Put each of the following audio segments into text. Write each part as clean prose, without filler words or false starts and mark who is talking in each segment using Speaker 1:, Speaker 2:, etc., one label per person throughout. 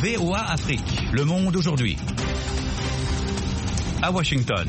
Speaker 1: VOA Afrique, le monde aujourd'hui. À Washington.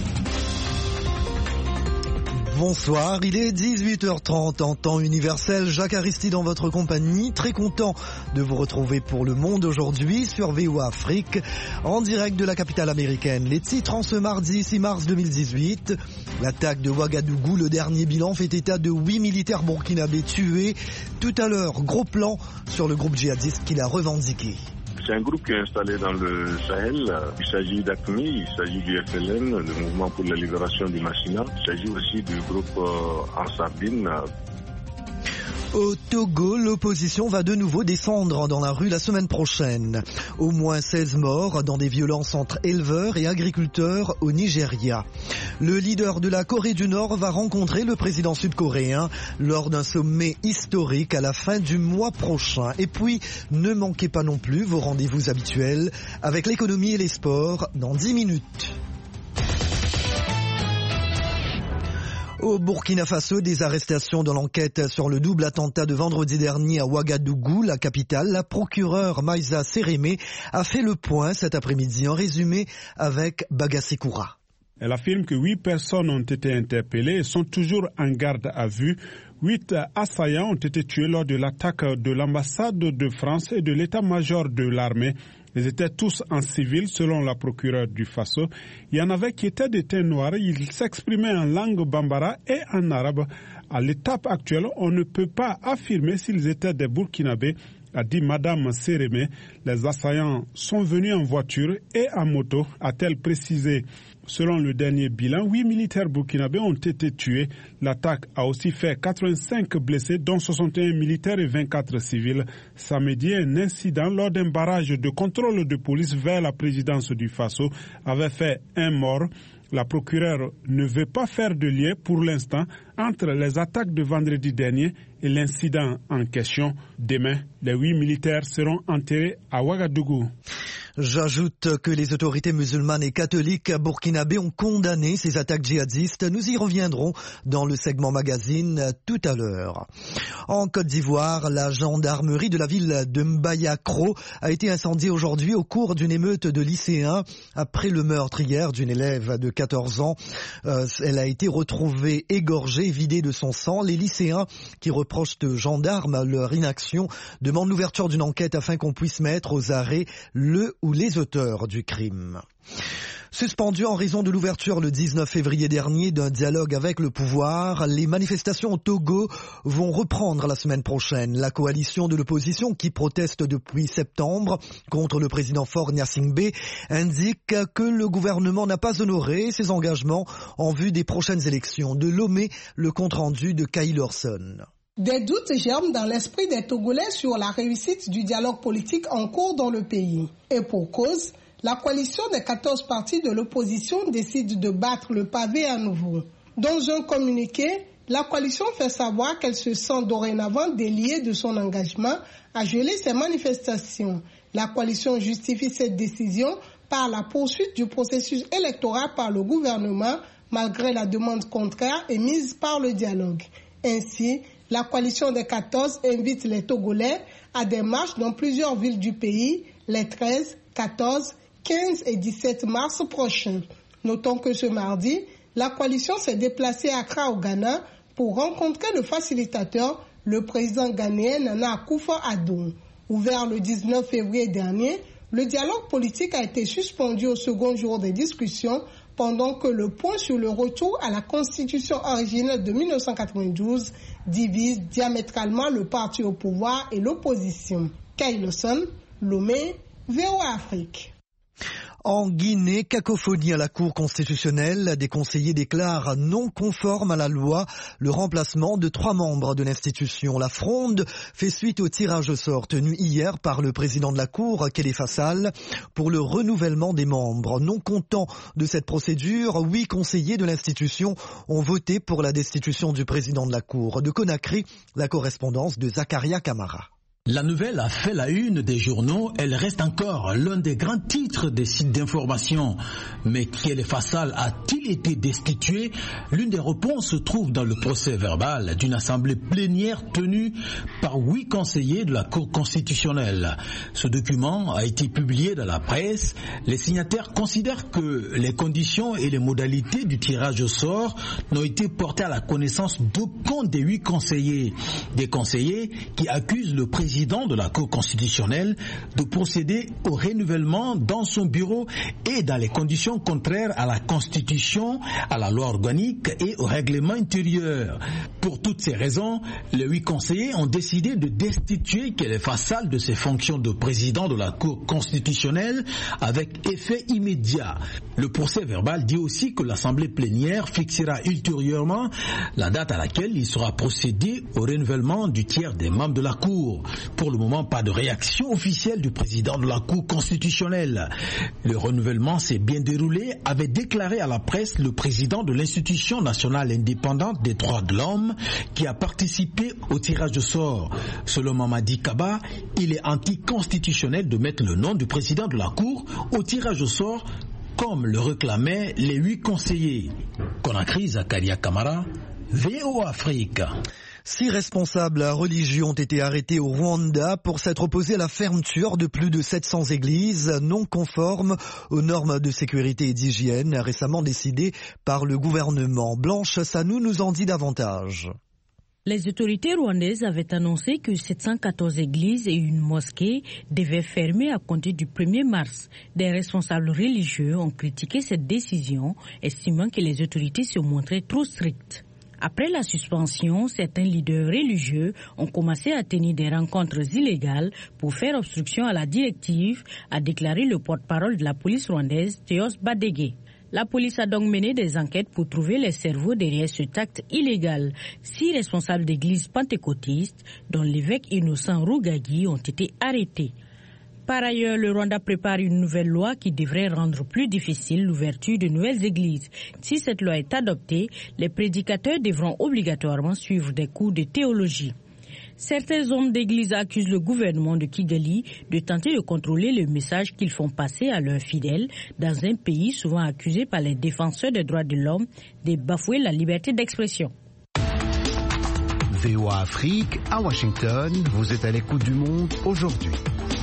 Speaker 2: Bonsoir, il est 18h30 en temps universel. Jacques Aristide en votre compagnie. Très content de vous retrouver pour Le Monde aujourd'hui sur VOA Afrique, en direct de la capitale américaine. Les titres en ce mardi 6 mars 2018. L'attaque de Ouagadougou, le dernier bilan fait état de 8 militaires burkinabés tués. Tout à l'heure, gros plan sur le groupe djihadiste qu'il a revendiqué.
Speaker 3: C'est un groupe qui est installé dans le Sahel. Il s'agit d'ACMI, il s'agit du FLN, le Mouvement pour la Libération du Massina. Il s'agit aussi du groupe Ansardine.
Speaker 2: Au Togo, l'opposition va de nouveau descendre dans la rue la semaine prochaine. Au moins 16 morts dans des violences entre éleveurs et agriculteurs au Nigeria. Le leader de la Corée du Nord va rencontrer le président sud-coréen lors d'un sommet historique à la fin du mois prochain. Et puis, ne manquez pas non plus vos rendez-vous habituels avec l'économie et les sports dans 10 minutes. Au Burkina Faso, des arrestations dans l'enquête sur le double attentat de vendredi dernier à Ouagadougou, la capitale. La procureure Maïsa Sérémé a fait le point cet après-midi. En résumé avec Bagassi Koura.
Speaker 4: Elle affirme que 8 personnes ont été interpellées et sont toujours en garde à vue. 8 assaillants ont été tués lors de l'attaque de l'ambassade de France et de l'état-major de l'armée. Ils étaient tous en civil, selon la procureure du Faso. Il y en avait qui étaient des teints noirs. Ils s'exprimaient en langue bambara et en arabe. À l'étape actuelle, on ne peut pas affirmer s'ils étaient des Burkinabés, a dit Madame Sérémé. Les assaillants sont venus en voiture et en moto, a-t-elle précisé. Selon le dernier bilan, 8 militaires burkinabés ont été tués. L'attaque a aussi fait 85 blessés, dont 61 militaires et 24 civils. Samedi, un incident lors d'un barrage de contrôle de police vers la présidence du Faso avait fait un mort. La procureure ne veut pas faire de lien pour l'instant entre les attaques de vendredi dernier et l'incident en question. Demain, les 8 militaires seront enterrés à Ouagadougou.
Speaker 2: J'ajoute que les autorités musulmanes et catholiques burkinabés ont condamné ces attaques djihadistes. Nous y reviendrons dans le segment magazine tout à l'heure. En Côte d'Ivoire, la gendarmerie de la ville de Mbayakro a été incendiée aujourd'hui au cours d'une émeute de lycéens après le meurtre hier d'une élève de 14 ans. Elle a été retrouvée égorgée, vidée de son sang. Les lycéens qui reprochent aux gendarmes leur inaction demandent l'ouverture d'une enquête afin qu'on puisse mettre aux arrêts le ou les auteurs du crime. Suspendu en raison de l'ouverture le 19 février dernier d'un dialogue avec le pouvoir, les manifestations au Togo vont reprendre la semaine prochaine. La coalition de l'opposition qui proteste depuis septembre contre le président Faure Gnassingbé indique que le gouvernement n'a pas honoré ses engagements en vue des prochaines élections. De Lomé, le compte-rendu de Kyle Orson.
Speaker 5: Des doutes germent dans l'esprit des Togolais sur la réussite du dialogue politique en cours dans le pays. Et pour cause, la coalition des 14 partis de l'opposition décide de battre le pavé à nouveau. Dans un communiqué, la coalition fait savoir qu'elle se sent dorénavant déliée de son engagement à geler ces manifestations. La coalition justifie cette décision par la poursuite du processus électoral par le gouvernement, malgré la demande contraire émise par le dialogue. Ainsi, la coalition des 14 invite les Togolais à des marches dans plusieurs villes du pays les 13, 14, 15 et 17 mars prochains. Notons que ce mardi, la coalition s'est déplacée à Accra au Ghana pour rencontrer le facilitateur, le président ghanéen Nana Akufo-Addo. Ouvert le 19 février dernier, le dialogue politique a été suspendu au second jour des discussions pendant que le point sur le retour à la constitution originelle de 1992 divise diamétralement le parti au pouvoir et l'opposition. Kailoson, Lomé, VOA Afrique.
Speaker 2: En Guinée, cacophonie à la Cour constitutionnelle. Des conseillers déclarent non conforme à la loi le remplacement de 3 membres de l'institution. La fronde fait suite au tirage au sort tenu hier par le président de la Cour, Kéléfa Sall, pour le renouvellement des membres. Non content de cette procédure, 8 conseillers de l'institution ont voté pour la destitution du président de la Cour. De Conakry, la correspondance de Zakaria Kamara.
Speaker 6: La nouvelle a fait la une des journaux. Elle reste encore l'un des grands titres des sites d'information. Mais quel Fassal a-t-il été destitué? L'une des réponses se trouve dans le procès verbal d'une assemblée plénière tenue par 8 conseillers de la Cour constitutionnelle. Ce document a été publié dans la presse. Les signataires considèrent que les conditions et les modalités du tirage au sort n'ont été portées à la connaissance d'aucun des 8 conseillers. Des conseillers qui accusent le président de la Cour constitutionnelle de procéder au renouvellement dans son bureau et dans les conditions contraires à la Constitution, à la loi organique et au règlement intérieur. Pour toutes ces raisons, les 8 conseillers ont décidé de destituer Kele Fassal de ses fonctions de président de la Cour constitutionnelle avec effet immédiat. Le procès verbal dit aussi que l'Assemblée plénière fixera ultérieurement la date à laquelle il sera procédé au renouvellement du tiers des membres de la Cour. Pour le moment, pas de réaction officielle du président de la Cour constitutionnelle. Le renouvellement s'est bien déroulé, avait déclaré à la presse le président de l'Institution nationale indépendante des droits de l'homme qui a participé au tirage au sort. Selon Mamadi Kaba, il est anticonstitutionnel de mettre le nom du président de la Cour au tirage au sort comme le réclamaient les 8 conseillers. Conakry, Zakaria Kamara, VOA Afrique.
Speaker 2: 6 responsables religieux ont été arrêtés au Rwanda pour s'être opposés à la fermeture de plus de 700 églises non conformes aux normes de sécurité et d'hygiène récemment décidées par le gouvernement. Blanche Sanou nous en dit davantage.
Speaker 7: Les autorités rwandaises avaient annoncé que 714 églises et une mosquée devaient fermer à compter du 1er mars. Des responsables religieux ont critiqué cette décision, estimant que les autorités se montraient trop strictes. Après la suspension, certains leaders religieux ont commencé à tenir des rencontres illégales pour faire obstruction à la directive, a déclaré le porte-parole de la police rwandaise, Théos Badege. La police a donc mené des enquêtes pour trouver les cerveaux derrière ce acte illégal. 6 responsables d'églises pentecôtistes, dont l'évêque Innocent Rugagi, ont été arrêtés. Par ailleurs, le Rwanda prépare une nouvelle loi qui devrait rendre plus difficile l'ouverture de nouvelles églises. Si cette loi est adoptée, les prédicateurs devront obligatoirement suivre des cours de théologie. Certains hommes d'église accusent le gouvernement de Kigali de tenter de contrôler le message qu'ils font passer à leurs fidèles dans un pays souvent accusé par les défenseurs des droits de l'homme de bafouer la liberté d'expression.
Speaker 8: VOA Afrique, à Washington, vous êtes à l'écoute du monde aujourd'hui.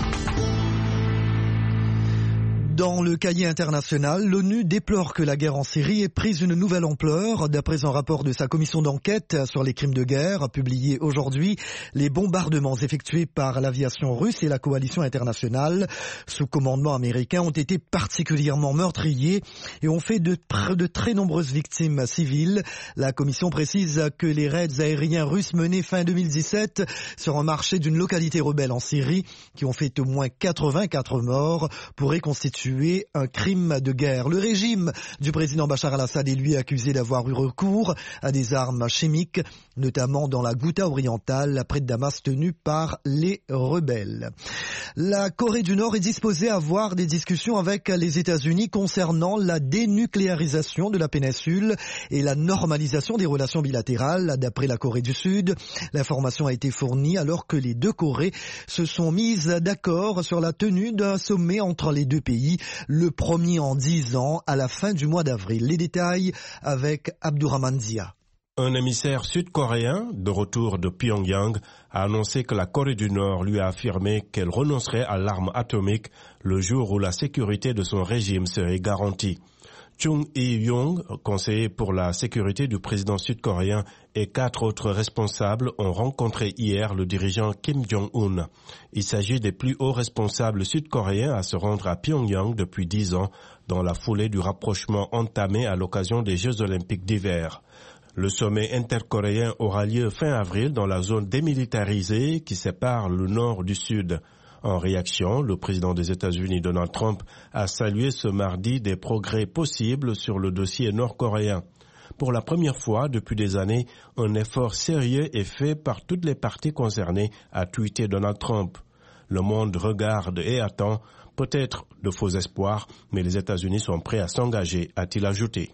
Speaker 2: Dans le cahier international, l'ONU déplore que la guerre en Syrie ait pris une nouvelle ampleur. D'après un rapport de sa commission d'enquête sur les crimes de guerre, publié aujourd'hui, les bombardements effectués par l'aviation russe et la coalition internationale sous commandement américain ont été particulièrement meurtriers et ont fait de très nombreuses victimes civiles. La commission précise que les raids aériens russes menés fin 2017 sur un marché d'une localité rebelle en Syrie, qui ont fait au moins 84 morts, pourraient constituer un crime de guerre. Le régime du président Bachar al-Assad est lui accusé d'avoir eu recours à des armes chimiques, notamment dans la Ghouta orientale, près de Damas, tenue par les rebelles. La Corée du Nord est disposée à avoir des discussions avec les États-Unis concernant la dénucléarisation de la péninsule et la normalisation des relations bilatérales, d'après la Corée du Sud. L'information a été fournie alors que les 2 Corées se sont mises d'accord sur la tenue d'un sommet entre les 2 pays, le premier en 10 ans, à la fin du mois d'avril. Les détails avec Abdourahmane Zia.
Speaker 9: Un émissaire sud-coréen, de retour de Pyongyang, a annoncé que la Corée du Nord lui a affirmé qu'elle renoncerait à l'arme atomique le jour où la sécurité de son régime serait garantie. Chung Hee-young, conseiller pour la sécurité du président sud-coréen, et 4 autres responsables ont rencontré hier le dirigeant Kim Jong-un. Il s'agit des plus hauts responsables sud-coréens à se rendre à Pyongyang depuis 10 ans, dans la foulée du rapprochement entamé à l'occasion des Jeux olympiques d'hiver. Le sommet intercoréen aura lieu fin avril dans la zone démilitarisée qui sépare le nord du sud. En réaction, le président des États-Unis, Donald Trump, a salué ce mardi des progrès possibles sur le dossier nord-coréen. Pour la première fois depuis des années, un effort sérieux est fait par toutes les parties concernées, a tweeté Donald Trump. Le monde regarde et attend, peut-être de faux espoirs, mais les États-Unis sont prêts à s'engager, a-t-il ajouté.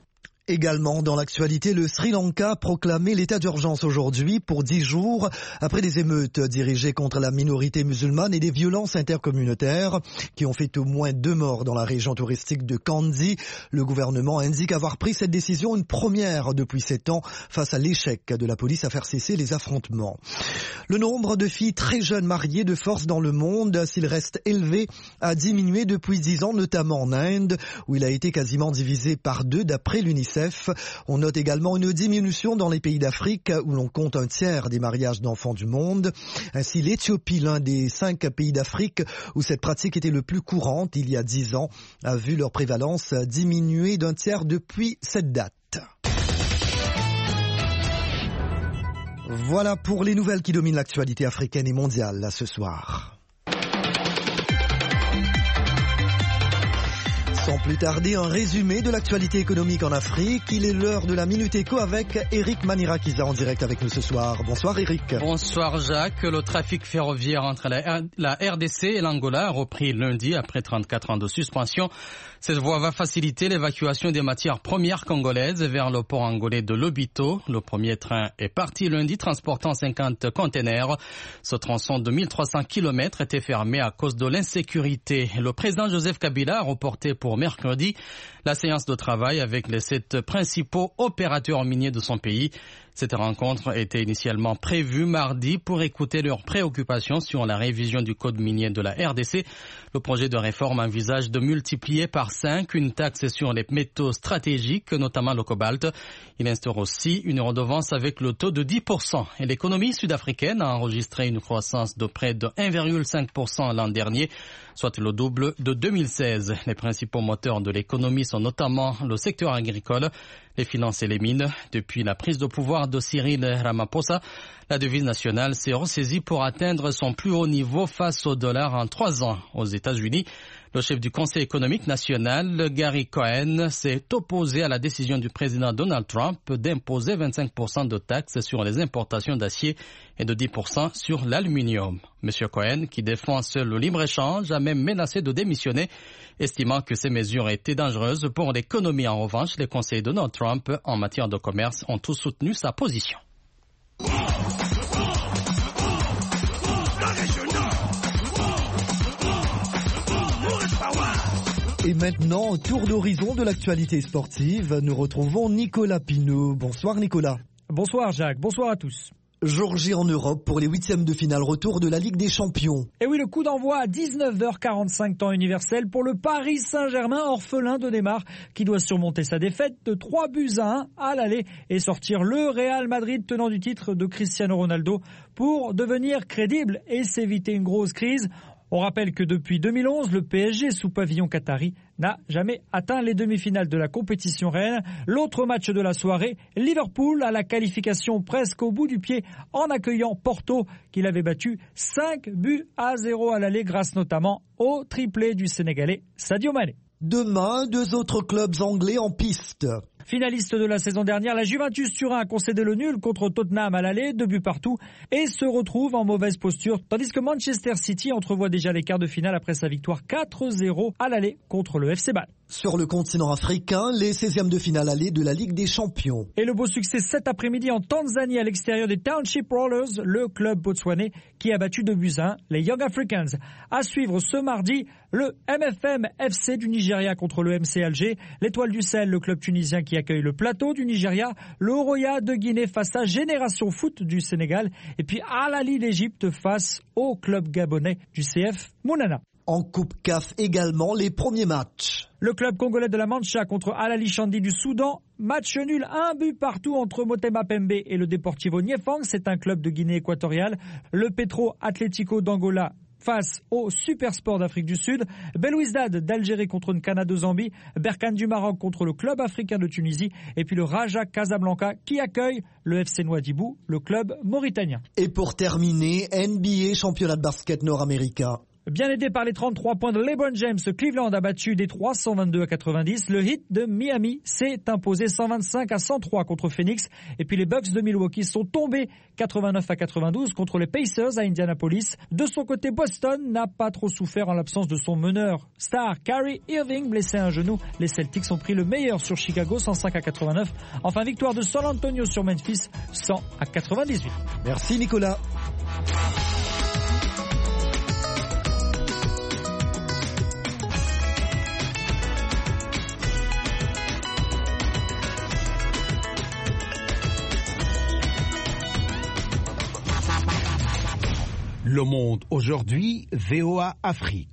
Speaker 2: Également dans l'actualité, le Sri Lanka a proclamé l'état d'urgence aujourd'hui pour 10 jours après des émeutes dirigées contre la minorité musulmane et des violences intercommunautaires qui ont fait au moins 2 morts dans la région touristique de Kandy. Le gouvernement indique avoir pris cette décision, une première depuis 7 ans, face à l'échec de la police à faire cesser les affrontements. Le nombre de filles très jeunes mariées de force dans le monde, s'il reste élevé, a diminué depuis 10 ans, notamment en Inde, où il a été quasiment divisé par 2 d'après l'UNICEF. On note également une diminution dans les pays d'Afrique où l'on compte un tiers des mariages d'enfants du monde. Ainsi, l'Éthiopie, l'un des 5 pays d'Afrique où cette pratique était le plus courante il y a 10 ans, a vu leur prévalence diminuer d'un tiers depuis cette date. Voilà pour les nouvelles qui dominent l'actualité africaine et mondiale ce soir. Sans plus tarder, un résumé de l'actualité économique en Afrique. Il est l'heure de la Minute Éco avec Eric Manirakiza en direct avec nous ce soir. Bonsoir Eric.
Speaker 10: Bonsoir Jacques. Le trafic ferroviaire entre la RDC et l'Angola a repris lundi après 34 ans de suspension. Cette voie va faciliter l'évacuation des matières premières congolaises vers le port angolais de Lobito. Le premier train est parti lundi transportant 50 containers. Ce tronçon de 1300 km était fermé à cause de l'insécurité. Le président Joseph Kabila a reporté pour mercredi la séance de travail avec les 7 principaux opérateurs miniers de son pays. Cette rencontre était initialement prévue mardi pour écouter leurs préoccupations sur la révision du code minier de la RDC. Le projet de réforme envisage de multiplier par 5 une taxe sur les métaux stratégiques, notamment le cobalt. Il instaure aussi une redevance avec le taux de 10%. Et l'économie sud-africaine a enregistré une croissance de près de 1,5% l'an dernier, soit le double de 2016. Les principaux moteurs de l'économie sont notamment le secteur agricole, les finances et les mines. Depuis la prise de pouvoir de Cyril Ramaphosa, la devise nationale s'est ressaisie pour atteindre son plus haut niveau face au dollar en 3 ans. Aux États-Unis, le chef du Conseil économique national, Gary Cohn, s'est opposé à la décision du président Donald Trump d'imposer 25% de taxes sur les importations d'acier et de 10% sur l'aluminium. Monsieur Cohn, qui défend seul le libre-échange, a même menacé de démissionner, estimant que ces mesures étaient dangereuses pour l'économie. En revanche, les conseillers de Donald Trump en matière de commerce ont tous soutenu sa position.
Speaker 2: Et maintenant, tour d'horizon de l'actualité sportive, nous retrouvons Nicolas Pinault. Bonsoir Nicolas.
Speaker 11: Bonsoir Jacques, bonsoir à tous.
Speaker 2: Georgie en Europe pour les 8e de finale retour de la Ligue des Champions.
Speaker 11: Et oui, le coup d'envoi à 19h45 temps universel pour le Paris Saint-Germain, orphelin de Neymar, qui doit surmonter sa défaite de 3-1 à l'aller et sortir le Real Madrid tenant du titre de Cristiano Ronaldo pour devenir crédible et s'éviter une grosse crise. On rappelle que depuis 2011, le PSG sous pavillon qatari n'a jamais atteint les demi-finales de la compétition réelle. L'autre match de la soirée, Liverpool a la qualification presque au bout du pied en accueillant Porto, qu'il avait battu 5-0 à l'aller grâce notamment au triplé du Sénégalais Sadio Mané.
Speaker 2: Demain, 2 autres clubs anglais en piste.
Speaker 11: Finaliste de la saison dernière, la Juventus Turin a concédé le nul contre Tottenham à l'aller, 2 buts partout, et se retrouve en mauvaise posture, tandis que Manchester City entrevoit déjà les quarts de finale après sa victoire 4-0 à l'aller contre le FC Bâle.
Speaker 2: Sur le continent africain, les 16e de finale aller de la Ligue des Champions.
Speaker 11: Et le beau succès cet après-midi en Tanzanie à l'extérieur des Township Rollers, le club botswanais qui a battu 2-1 les Young Africans. À suivre ce mardi, le MFM FC du Nigeria contre le MC Alger, l'Étoile du Sahel, le club tunisien qui accueille le Plateau du Nigeria, le Roya de Guinée face à Génération Foot du Sénégal, et puis Al Ahly d'Égypte face au club gabonais du CF Mounana.
Speaker 2: En Coupe CAF également, les premiers matchs.
Speaker 11: Le club congolais de la Mancha contre Al Ahly Chandi du Soudan. Match nul, 1 but partout entre Motema Pembe et le Deportivo Niefang. C'est un club de Guinée équatoriale. Le Petro Atlético d'Angola face au Supersport d'Afrique du Sud. Belouizdad d'Algérie contre Nkana de Zambie. Berkane du Maroc contre le club africain de Tunisie. Et puis le Raja Casablanca qui accueille le FC Nouadhibou, le club mauritanien.
Speaker 2: Et pour terminer, NBA championnat de basket nord-américain.
Speaker 11: Bien aidé par les 33 points de LeBron James, Cleveland a battu Détroit 122-90. Le Heat de Miami s'est imposé 125-103 contre Phoenix. Et puis les Bucks de Milwaukee sont tombés 89-92 contre les Pacers à Indianapolis. De son côté, Boston n'a pas trop souffert en l'absence de son meneur star Kyrie Irving, blessé à un genou. Les Celtics ont pris le meilleur sur Chicago 105-89. Enfin, victoire de San Antonio sur Memphis 100-98.
Speaker 2: Merci Nicolas.
Speaker 8: Le Monde aujourd'hui, VOA Afrique.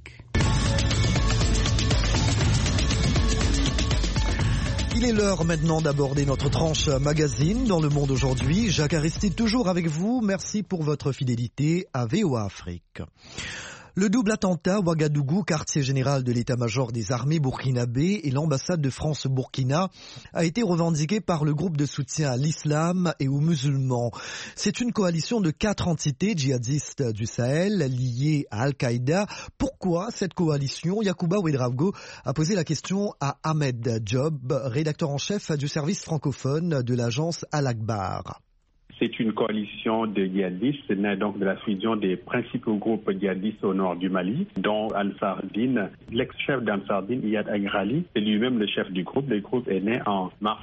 Speaker 2: Il est l'heure maintenant d'aborder notre tranche magazine dans Le Monde aujourd'hui. Jacques Aristide toujours avec vous. Merci pour votre fidélité à VOA Afrique. Le double attentat à Ouagadougou, quartier général de l'état-major des armées burkinabé et l'ambassade de France au Burkina, a été revendiqué par le groupe de soutien à l'islam et aux musulmans. C'est une coalition de 4 entités djihadistes du Sahel liées à Al-Qaïda. Pourquoi cette coalition? Yacouba Ouedraogo a posé la question à Ahmed Diop, rédacteur en chef du service francophone de l'agence Al-Akbar.
Speaker 12: C'est une coalition de djihadistes née donc de la fusion des principaux groupes djihadistes au nord du Mali, dont Ansar-Dine. L'ex-chef d'Ansar-Dine, Iyad Agrali, c'est lui-même le chef du groupe. Le groupe est né en mars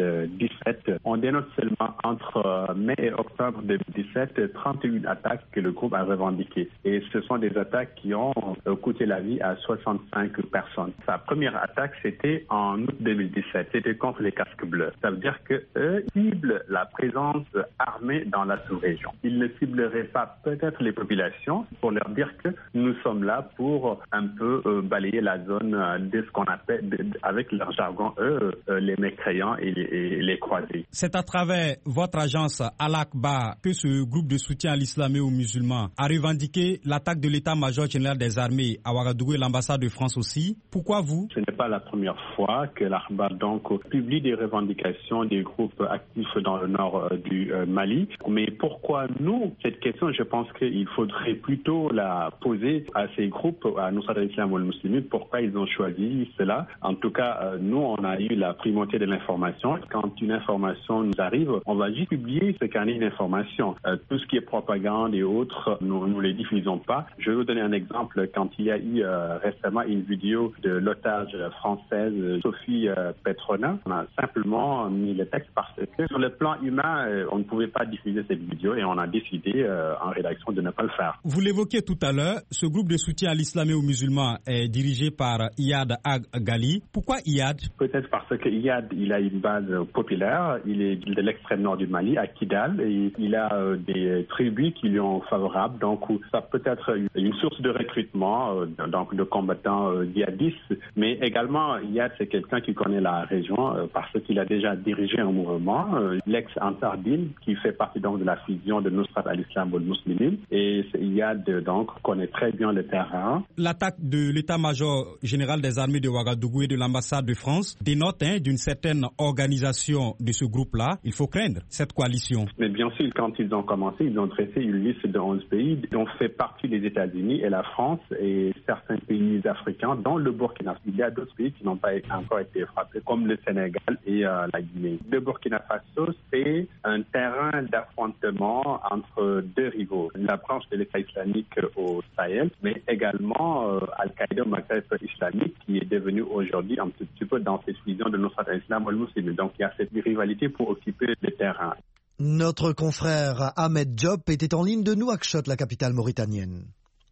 Speaker 12: 2017. On dénote seulement entre mai et octobre 2017 31 attaques que le groupe a revendiquées. Et ce sont des attaques qui ont coûté la vie à 65 personnes. Sa première attaque, c'était en août 2017. C'était contre les casques bleus. Ça veut dire qu'eux ciblent la présence armée dans la sous-région. Ils ne cibleraient pas peut-être les populations pour leur dire que nous sommes là pour un peu balayer la zone de ce qu'on appelle, avec leur jargon, les mécréants et les croisés.
Speaker 13: C'est à travers votre agence Al-Akbar que ce groupe de soutien à l'islam et aux musulmans a revendiqué l'attaque de l'état-major général des armées à Ouagadougou et l'ambassade de France aussi. Pourquoi vous?
Speaker 12: Ce n'est pas la première fois que l'Akbar donc publie des revendications des groupes actifs dans le nord du Mali. Mais pourquoi nous? Cette question, je pense qu'il faudrait plutôt la poser à ces groupes, à Nusrat al-Islam wal-Muslimin, pourquoi ils ont choisi cela. En tout cas, nous, on a eu la primauté de l'information. Quand une information nous arrive, on va juste publier ce qu'en est une information. Tout ce qui est propagande et autres, nous ne les diffusons pas. Je vais vous donner un exemple. Quand il y a eu récemment une vidéo de l'otage française Sophie Petrona, on a simplement mis le texte parce que sur le plan humain, on ne pouvait pas diffuser cette vidéo et on a décidé en rédaction de ne pas le faire.
Speaker 13: Vous l'évoquiez tout à l'heure, ce groupe de soutien à l'islam et aux musulmans est dirigé par Iyad Ag-Gali. Pourquoi Iyad?
Speaker 12: Peut-être parce que Iyad, il a une base populaire, il est de l'extrême nord du Mali, à Kidal, et il a des tribus qui lui sont favorables, donc ça peut être une source de recrutement donc de combattants djihadistes, mais également Iyad, c'est quelqu'un qui connaît la région parce qu'il a déjà dirigé un mouvement, l'ex-Ansar-Dine, qui fait partie donc de la fusion de Nusrat al-Islam wal-Muslimin, et Iyad donc connaît très bien le terrain.
Speaker 13: L'attaque de l'état-major général des armées de Ouagadougou et de l'ambassade de France dénote d'une certaine organisation de ce groupe-là. Il faut craindre cette coalition.
Speaker 12: Mais bien sûr, quand ils ont commencé, ils ont dressé une liste de 11 pays dont fait partie les États-Unis et la France et certains pays africains, dont le Burkina. Il y a d'autres pays qui n'ont pas encore été frappés, comme le Sénégal et la Guinée. Le Burkina Faso, c'est un terrain d'affrontement entre deux rivaux. La branche de l'État islamique au Sahel, mais également Al-Qaïda au Maghreb islamique, qui est devenu aujourd'hui un petit peu dans cette fusion de Nusrat al-Islam wal-Muslimin. Donc il y a cette rivalité pour occuper le terrain.
Speaker 2: Notre confrère Ahmed Diop était en ligne de Nouakchott, la capitale mauritanienne.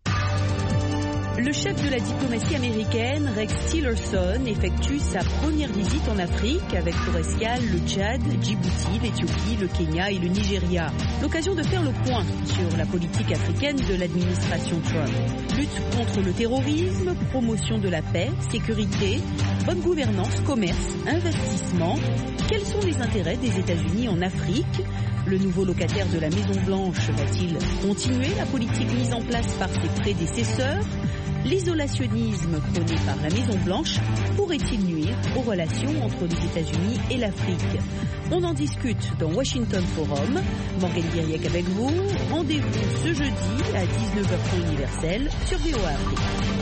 Speaker 14: Le chef de la diplomatie américaine, Rex Tillerson, effectue sa première visite en Afrique avec pour escale le Tchad, Djibouti, l'Éthiopie, le Kenya et le Nigeria. L'occasion de faire le point sur la politique africaine de l'administration Trump. Lutte contre le terrorisme, promotion de la paix, sécurité, bonne gouvernance, commerce, investissement. Quels sont les intérêts des États-Unis en Afrique ? Le nouveau locataire de la Maison-Blanche va-t-il continuer la politique mise en place par ses prédécesseurs ? L'isolationnisme prôné par la Maison-Blanche pourrait-il nuire aux relations entre les États-Unis et l'Afrique? On en discute dans Washington Forum. Morgane Guiriec avec vous. Rendez-vous ce jeudi à 19h universel sur VOA Afrique.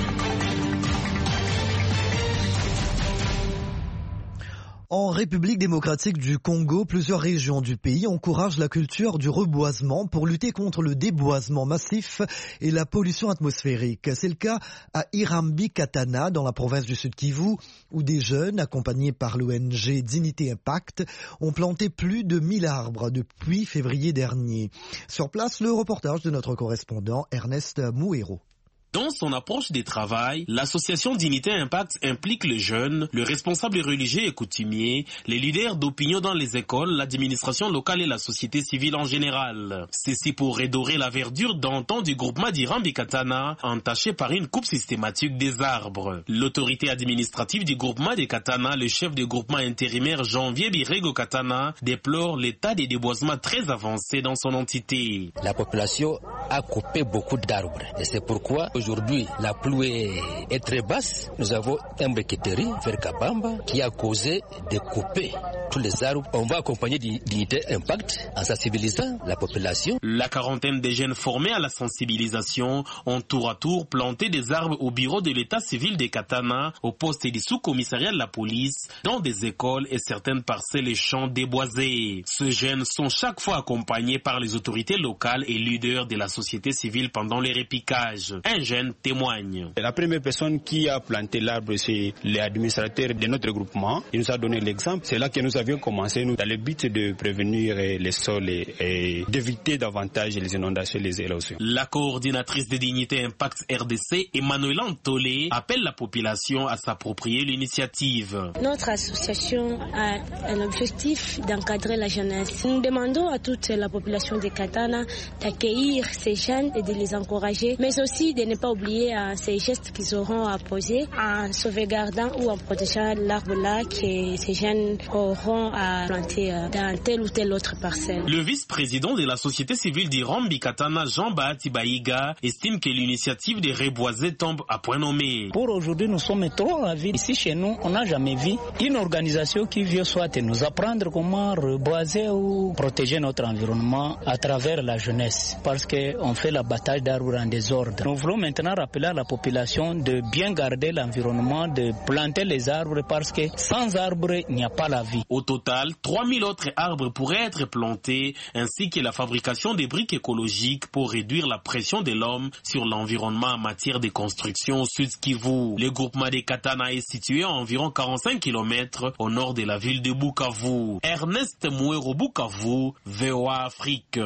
Speaker 2: En République démocratique du Congo, plusieurs régions du pays encouragent la culture du reboisement pour lutter contre le déboisement massif et la pollution atmosphérique. C'est le cas à Irambi-Katana, dans la province du Sud-Kivu, où des jeunes, accompagnés par l'ONG Dignité Impact, ont planté plus de 1000 arbres depuis février dernier. Sur place, le reportage de notre correspondant Ernest Mouhéro.
Speaker 15: Dans son approche des travail, l'association Dignité Impact implique les jeunes, le responsable religieux et coutumier, les leaders d'opinion dans les écoles, l'administration locale et la société civile en général. Ceci pour redorer la verdure d'antan du groupement d'Irambi-Katana, entaché par une coupe systématique des arbres. L'autorité administrative du groupement des Katana, le chef du groupement intérimaire Janvier Birego Katana, déplore l'état des déboisements très avancés dans son entité.
Speaker 16: La population a coupé beaucoup d'arbres et c'est pourquoi aujourd'hui, la pluie est très basse. Nous avons un briqueterie vers Kabamba qui a causé de couper tous les arbres. On va accompagner Dignité Impact en sensibilisant la population.
Speaker 15: La quarantaine de jeunes formés à la sensibilisation ont tour à tour planté des arbres au bureau de l'état civil des Katana, au poste du sous-commissariat de la police, dans des écoles et certaines parcelles et champs déboisés. Ces jeunes sont chaque fois accompagnés par les autorités locales et leaders de la société civile pendant les répiquages. Un jeune témoigne.
Speaker 17: La première personne qui a planté l'arbre, c'est l'administrateur de notre groupement. Il nous a donné l'exemple. C'est là que nous avions commencé, dans le but de prévenir les sols et d'éviter davantage les inondations et les érosions.
Speaker 15: La coordinatrice de Dignité Impact RDC, Emmanuel Antolé, appelle la population à s'approprier l'initiative.
Speaker 18: Notre association a un objectif d'encadrer la jeunesse. Nous demandons à toute la population de Katana d'accueillir ces jeunes et de les encourager, mais aussi de ne pas oublier ces gestes qu'ils auront à poser en sauvegardant ou en protégeant l'arbre-là que ces jeunes auront à planter dans telle ou telle autre parcelle.
Speaker 15: Le vice-président de la société civile d'Irambi-Katana, Jean-Baptiste Baïga, estime que l'initiative de reboiser tombe à point nommé.
Speaker 19: Pour aujourd'hui, nous sommes trop ravis. Ici, chez nous, on n'a jamais vu une organisation qui vient soit nous apprendre comment reboiser ou protéger notre environnement à travers la jeunesse. Parce qu'on fait l'abattage d'arbres en désordre. Nous voulons maintenant rappeler à la population de bien garder l'environnement, de planter les arbres parce que sans arbres, il n'y a pas la vie.
Speaker 15: Au total, 3000 autres arbres pourraient être plantés, ainsi que la fabrication des briques écologiques pour réduire la pression de l'homme sur l'environnement en matière de construction au Sud-Kivu. Le groupement des Katana est situé à environ 45 km au nord de la ville de Bukavu. Ernest Mouhéro, Bukavu, VOA Afrique.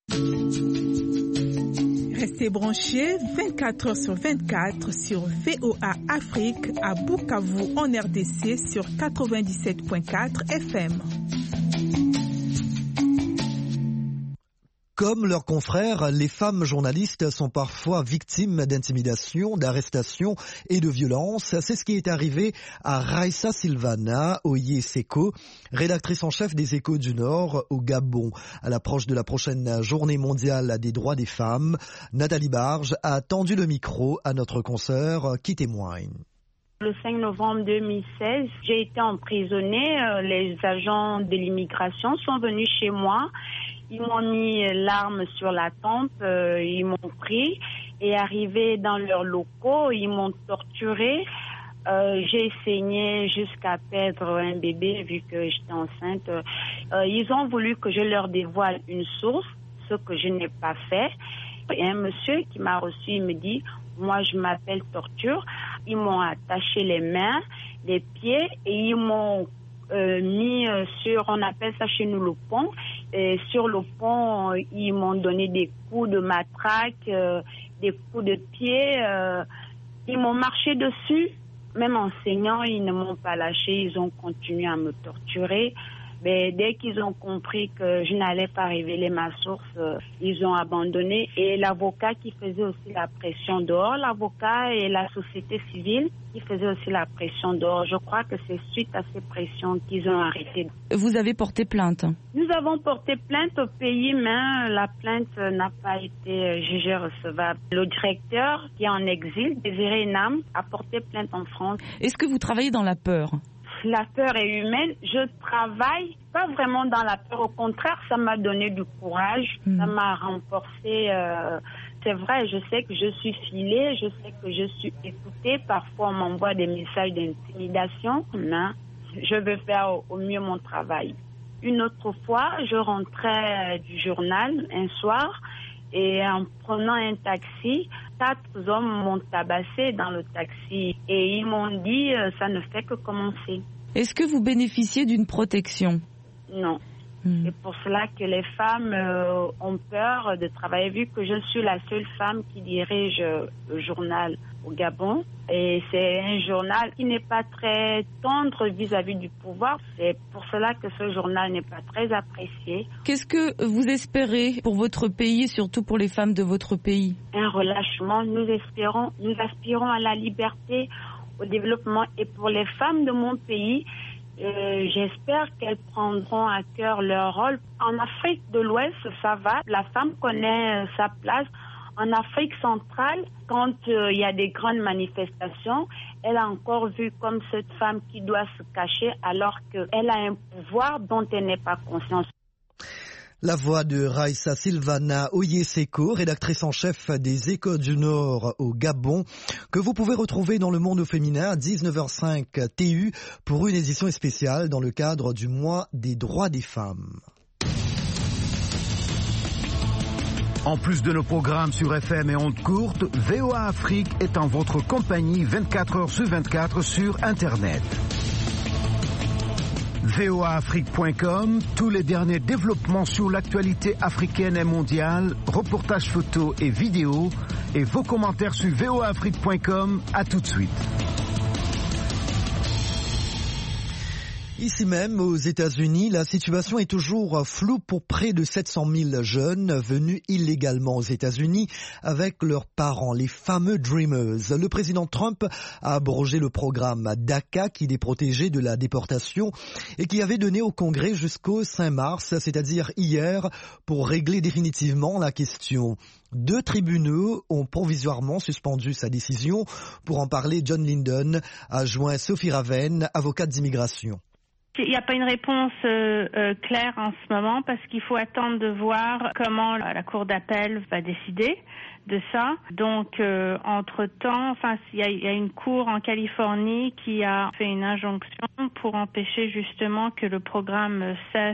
Speaker 20: Restez branchés 24h sur 24 sur VOA Afrique à Bukavu en RDC sur 97.4 FM.
Speaker 2: Comme leurs confrères, les femmes journalistes sont parfois victimes d'intimidation, d'arrestation et de violence. C'est ce qui est arrivé à Raissa Silvana Oye-Seko, rédactrice en chef des Échos du Nord au Gabon. À l'approche de la prochaine journée mondiale des droits des femmes, Nathalie Barge a tendu le micro à notre consoeur qui témoigne.
Speaker 21: Le 5 novembre 2016, j'ai été emprisonnée. Les agents de l'immigration sont venus chez moi. Ils m'ont mis l'arme sur la tempe, ils m'ont pris et arrivé dans leurs locaux, ils m'ont torturée. J'ai saigné jusqu'à perdre un bébé vu que j'étais enceinte. Ils ont voulu que je leur dévoile une source, ce que je n'ai pas fait. Et un monsieur qui m'a reçu, il me dit, moi je m'appelle Torture. Ils m'ont attaché les mains, les pieds et ils m'ont mis sur, on appelle ça chez nous le pont. Et sur le pont, ils m'ont donné des coups de matraque, des coups de pied. Ils m'ont marché dessus. Même en saignant, ils ne m'ont pas lâché. Ils ont continué à me torturer. Mais dès qu'ils ont compris que je n'allais pas révéler ma source, ils ont abandonné. Et l'avocat qui faisait aussi la pression dehors, l'avocat et la société civile qui faisaient aussi la pression dehors. Je crois que c'est suite à ces pressions qu'ils ont arrêté.
Speaker 1: Vous avez porté plainte?
Speaker 21: Nous avons porté plainte au pays, mais la plainte n'a pas été jugée recevable. Le directeur qui est en exil, Désiré Nam, a porté plainte en France.
Speaker 1: Est-ce que vous travaillez dans la peur?
Speaker 21: La peur est humaine. Je travaille pas vraiment dans la peur. Au contraire, ça m'a donné du courage. Ça m'a renforcé. C'est vrai, je sais que je suis filée, je sais que je suis écoutée. Parfois, on m'envoie des messages d'intimidation. Mais je veux faire au mieux mon travail. Une autre fois, je rentrais du journal un soir et en prenant un taxi, 4 hommes m'ont tabassé dans le taxi et ils m'ont dit ça ne fait que commencer.
Speaker 1: Est-ce que vous bénéficiez d'une protection?
Speaker 21: Non. C'est pour cela que les femmes ont peur de travailler, vu que je suis la seule femme qui dirige le journal au Gabon. Et c'est un journal qui n'est pas très tendre vis-à-vis du pouvoir. C'est pour cela que ce journal n'est pas très apprécié.
Speaker 1: Qu'est-ce que vous espérez pour votre pays et surtout pour les femmes de votre pays?
Speaker 21: Un relâchement. Nous aspirons à la liberté, au développement. Et pour les femmes de mon pays, j'espère qu'elles prendront à cœur leur rôle. En Afrique de l'Ouest, ça va. La femme connaît sa place. En Afrique centrale, quand il y a des grandes manifestations, elle a encore vu comme cette femme qui doit se cacher alors qu'elle a un pouvoir dont elle n'est pas consciente.
Speaker 2: La voix de Raissa Silvana Oyeseko, rédactrice en chef des Échos du Nord au Gabon, que vous pouvez retrouver dans Le Monde au féminin à 19h05 TU pour une édition spéciale dans le cadre du mois des droits des femmes.
Speaker 8: En plus de nos programmes sur FM et ondes courtes, VOA Afrique est en votre compagnie 24h/24 sur Internet. voaafrique.com, tous les derniers développements sur l'actualité africaine et mondiale, reportages photos et vidéos, et vos commentaires sur voaafrique.com. À tout de suite.
Speaker 2: Ici même, aux États-Unis, la situation est toujours floue pour près de 700 000 jeunes venus illégalement aux États-Unis avec leurs parents, les fameux Dreamers. Le président Trump a abrogé le programme DACA qui les protégeait de la déportation et qui avait donné au Congrès jusqu'au 5 mars, c'est-à-dire hier, pour régler définitivement la question. 2 tribunaux ont provisoirement suspendu sa décision. Pour en parler, John Linden a joint Sophie Raven, avocate d'immigration.
Speaker 22: Il n'y a pas une réponse claire en ce moment parce qu'il faut attendre de voir comment la Cour d'appel va décider de ça. Donc, entre-temps, il y a une cour en Californie qui a fait une injonction pour empêcher justement que le programme cesse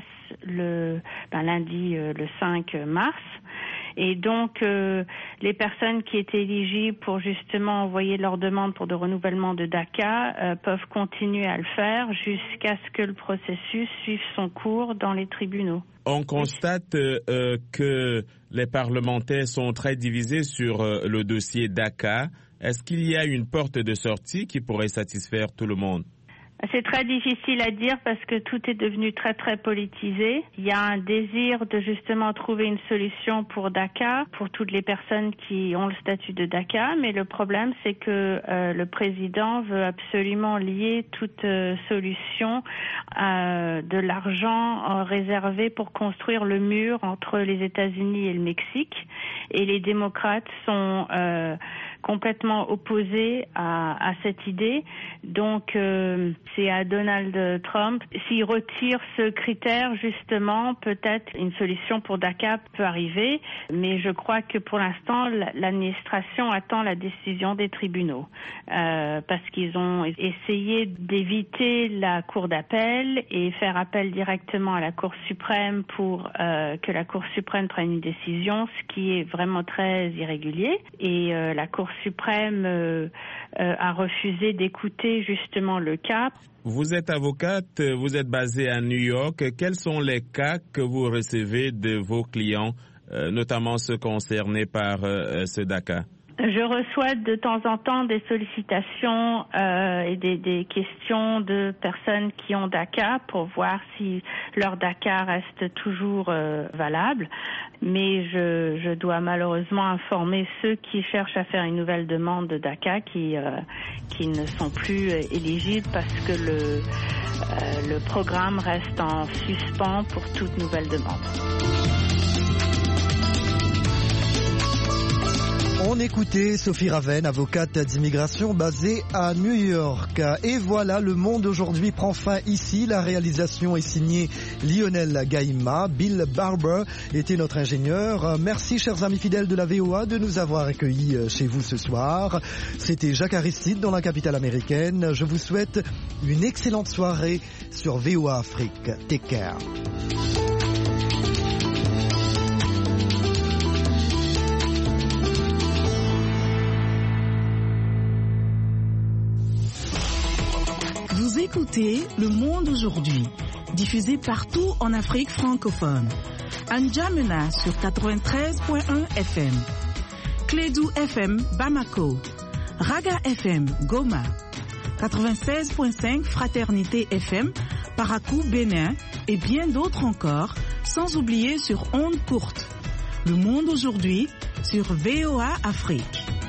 Speaker 22: lundi, le 5 mars. Et donc, les personnes qui étaient éligibles pour justement envoyer leur demande pour de renouvellement de DACA peuvent continuer à le faire jusqu'à ce que le processus suive son cours dans les tribunaux.
Speaker 23: On constate que les parlementaires sont très divisés sur le dossier DACA. Est-ce qu'il y a une porte de sortie qui pourrait satisfaire tout le monde?
Speaker 22: C'est très difficile à dire parce que tout est devenu très très politisé. Il y a un désir de justement trouver une solution pour DACA, pour toutes les personnes qui ont le statut de DACA, mais le problème c'est que le président veut absolument lier toute solution de l'argent réservé pour construire le mur entre les États-Unis et le Mexique. Et les démocrates sont complètement opposés à cette idée. Donc, c'est à Donald Trump. S'il retire ce critère, justement, peut-être une solution pour DACA peut arriver. Mais je crois que pour l'instant, l'administration attend la décision des tribunaux. Parce qu'ils ont essayé d'éviter la Cour d'appel et faire appel directement à la Cour suprême pour que la Cour suprême prenne une décision, ce qui est vraiment très irrégulier. Et la Cour suprême a refusé d'écouter justement le cas.
Speaker 23: Vous êtes avocate, vous êtes basée à New York. Quels sont les cas que vous recevez de vos clients, notamment ceux concernés par ce DACA?
Speaker 22: Je reçois de temps en temps des sollicitations et des questions de personnes qui ont DACA pour voir si leur DACA reste toujours valable. Mais je dois malheureusement informer ceux qui cherchent à faire une nouvelle demande de DACA qui ne sont plus éligibles parce que le programme reste en suspens pour toute nouvelle demande.
Speaker 2: On écoutait Sophie Raven, avocate d'immigration basée à New York. Et voilà, Le Monde aujourd'hui prend fin ici. La réalisation est signée Lionel Gaïma. Bill Barber était notre ingénieur. Merci, chers amis fidèles de la VOA, de nous avoir accueillis chez vous ce soir. C'était Jacques Aristide dans la capitale américaine. Je vous souhaite une excellente soirée sur VOA Afrique. Take care.
Speaker 3: Vous écoutez Le Monde aujourd'hui, diffusé partout en Afrique francophone. À N'Djamena sur 93.1 FM, Clédou FM Bamako, Raga FM Goma, 96.5 Fraternité FM Parakou Bénin et bien d'autres encore, sans oublier sur ondes courtes. Le Monde aujourd'hui sur VOA Afrique.